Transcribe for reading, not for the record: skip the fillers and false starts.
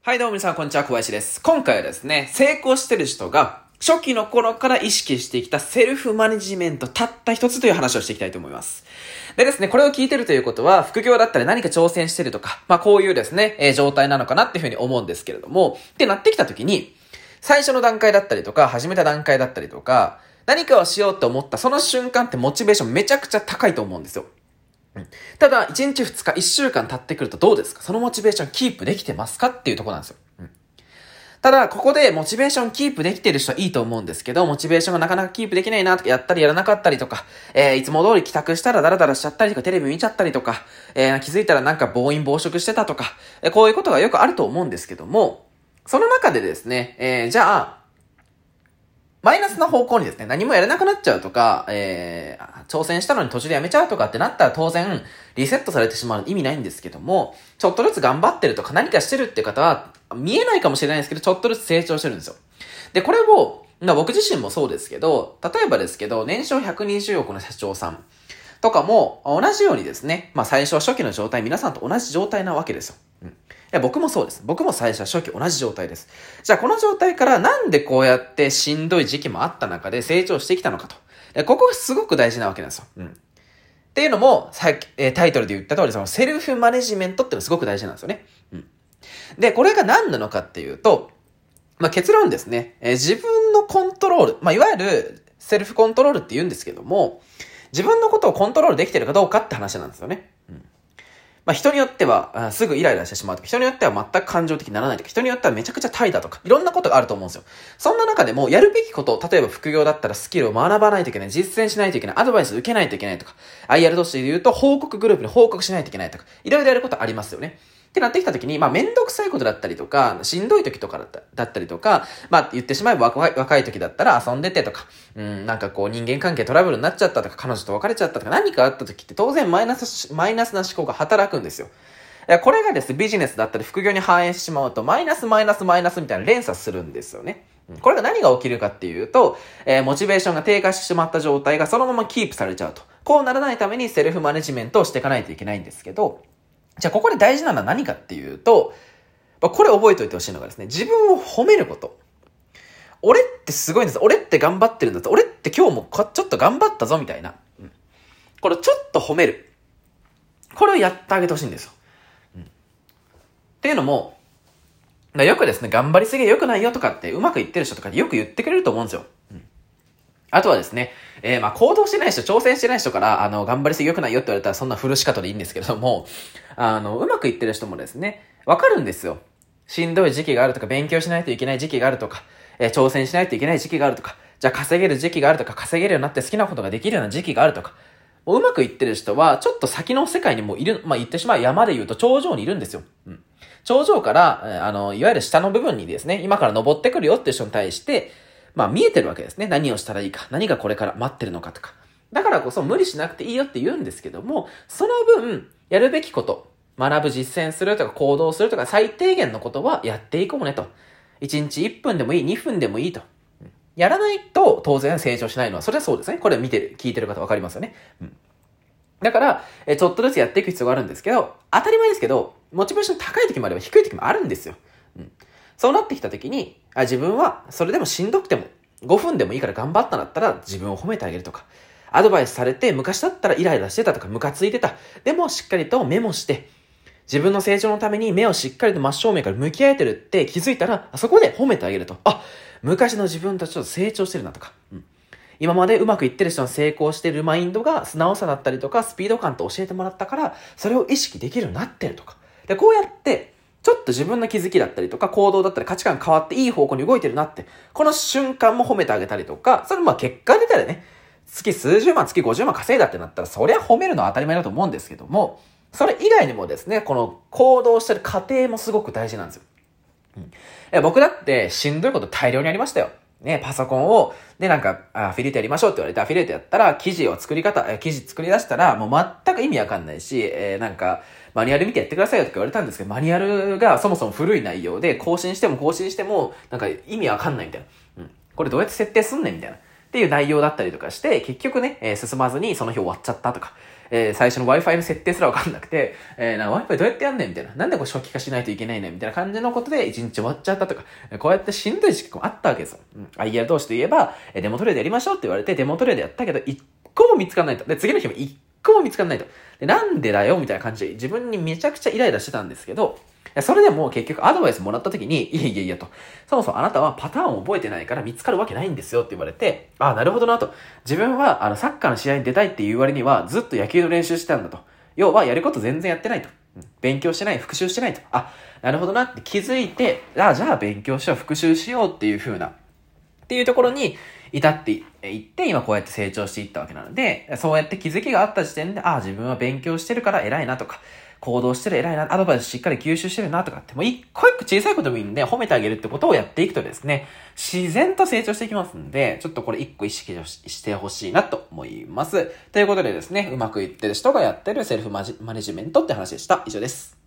はい、どうも皆さん、こんにちは、小林です。今回はですね、成功してる人が初期の頃から意識してきたセルフマネジメントたった一つという話をしていきたいと思います。でですね、これを聞いてるということは、副業だったり何か挑戦してるとか、こういうですね、状態なのかなっていうふうに思うんですけれども、ってなってきた時に、最初の段階だったりとか、始めた段階だったりとか、何かをしようと思ったその瞬間ってモチベーションめちゃくちゃ高いと思うんですよ。ただ、1日2日、1週間経ってくるとどうですか？そのモチベーションキープできてますかっていうところなんですよ。ただ、ここでモチベーションキープできてる人はいいと思うんですけど、モチベーションがなかなかキープできないなとか、やったりやらなかったりとか、いつも通り帰宅したらダラダラしちゃったりとか、テレビ見ちゃったりとか、気づいたらなんか暴飲暴食してたとか、こういうことがよくあると思うんですけども、その中でですね、じゃあ、マイナスな方向にですね、何もやれなくなっちゃうとか、挑戦したのに途中でやめちゃうとかってなったら当然、リセットされてしまう意味ないんですけども、ちょっとずつ頑張ってるとか何かしてるって方は、見えないかもしれないですけど、ちょっとずつ成長してるんですよ。で、これを、僕自身もそうですけど、例えばですけど、年商120億の社長さんとかも、同じようにですね、最初初期の状態、皆さんと同じ状態なわけですよ。僕もそうです。僕も最初は初期同じ状態です。じゃあこの状態からなんでこうやってしんどい時期もあった中で成長してきたのかと。ここがすごく大事なわけなんですよ。っていうのも、さっき、タイトルで言った通り、そのセルフマネジメントっていうのがすごく大事なんですよね。で、これが何なのかっていうと、結論ですね、自分のコントロール、いわゆるセルフコントロールって言うんですけども、自分のことをコントロールできてるかどうかって話なんですよね。人によってはすぐイライラしてしまうとか、人によっては全く感情的にならないとか、人によってはめちゃくちゃ怠惰とか、いろんなことがあると思うんですよ。そんな中でも、やるべきこと、例えば副業だったらスキルを学ばないといけない、実践しないといけない、アドバイス受けないといけないとか、IR 同士で言うと報告グループに報告しないといけないとか、いろいろやることありますよね。ってなってきた時に、めんどくさいことだったりとか、しんどい時とかだったりとか、言ってしまえば若い時だったら遊んでてとか、人間関係トラブルになっちゃったとか、彼女と別れちゃったとか、何かあった時って当然マイナスな思考が働くんですよ。これがですね、ビジネスだったり副業に反映してしまうと、マイナスみたいな連鎖するんですよね。これが何が起きるかっていうと、モチベーションが低下してしまった状態がそのままキープされちゃうと。こうならないためにセルフマネジメントをしていかないといけないんですけど、じゃあここで大事なのは何かっていうと、これ覚えておいてほしいのがですね、自分を褒めること。俺ってすごいんです。俺って頑張ってるんだ。俺って今日もちょっと頑張ったぞみたいな。これをちょっと褒める。これをやってあげてほしいんですよ。っていうのも、よくですね、頑張りすぎ良くないよとかってうまくいってる人とかよく言ってくれると思うんですよ。あとはですね、行動してない人、挑戦してない人から、頑張りすぎ良くないよって言われたらそんなフルシカトでいいんですけれども、うまくいってる人もですね、わかるんですよ。しんどい時期があるとか、勉強しないといけない時期があるとか、挑戦しないといけない時期があるとか、じゃあ稼げる時期があるとか、稼げるようになって好きなことができるような時期があるとか、もううまくいってる人は、ちょっと先の世界にもいる、言ってしまう山で言うと頂上にいるんですよ。頂上から、いわゆる下の部分にですね、今から登ってくるよっていう人に対して、見えてるわけですね。何をしたらいいか、何がこれから待ってるのかとか。だからこそ無理しなくていいよって言うんですけども、その分、やるべきこと、学ぶ、実践するとか行動するとか最低限のことはやっていこうねと。1日1分でもいい、2分でもいいと。やらないと当然成長しないのは、それはそうですね。これ聞いてる方わかりますよね。だから、ちょっとずつやっていく必要があるんですけど、当たり前ですけど、モチベーション高い時もあれば低い時もあるんですよ。そうなってきた時に、自分はそれでもしんどくても5分でもいいから頑張ったんだったら自分を褒めてあげるとか、アドバイスされて昔だったらイライラしてたとかムカついてた。でもしっかりとメモして、自分の成長のために目をしっかりと真正面から向き合えてるって気づいたら、そこで褒めてあげると。昔の自分とちょっと成長してるなとか。今までうまくいってる人の成功してるマインドが素直さだったりとかスピード感と教えてもらったから、それを意識できるようになってるとか。で、こうやって、ちょっと自分の気づきだったりとか行動だったり価値観変わっていい方向に動いてるなって、この瞬間も褒めてあげたりとか、それ結果出たらね、月数十万、月50万稼いだってなったら、そりゃ褒めるのは当たり前だと思うんですけども、それ以外にもですね、この行動してる過程もすごく大事なんですよ。僕だってしんどいこと大量にありましたよ。パソコンを、アフィリエイトやりましょうって言われて、アフィリエイトやったら、記事作り出したら、もう全く意味わかんないし、マニュアル見てやってくださいよって言われたんですけど、マニュアルがそもそも古い内容で、更新しても、意味わかんないみたいな。これどうやって設定すんねんみたいな。っていう内容だったりとかして、結局ね、進まずにその日終わっちゃったとか、 最初の Wi-Fi の設定すらわかんなくて、Wi-Fi どうやってやんねんみたいな。なんでこれ初期化しないといけないねんみたいな感じのことで一日終わっちゃったとか、こうやってしんどい時期もあったわけですよ。IR 同士といえば、デモトレードやりましょうって言われて、デモトレードやったけど、一個も見つかんないと。で、次の日も一個も見つかんないと。で、なんでだよみたいな感じで自分にめちゃくちゃイライラしてたんですけど、それでも結局アドバイスもらった時に、いやと。そもそもあなたはパターンを覚えてないから見つかるわけないんですよって言われて、なるほどなと。自分はサッカーの試合に出たいっていう割にはずっと野球の練習してたんだと。要はやること全然やってないと。勉強してない、復習してないと。なるほどなって気づいて、じゃあ勉強しよう、復習しようっていうところに至っていって、今こうやって成長していったわけなので、そうやって気づきがあった時点で、自分は勉強してるから偉いなとか、行動してる偉いな、アドバイスしっかり吸収してるなとかって、もう一個一個小さいことでもいいんで、褒めてあげるってことをやっていくとですね、自然と成長していきますんで、ちょっとこれ一個意識してほしいなと思います。ということでですね、うまくいってる人がやってるセルフマネジメントって話でした。以上です。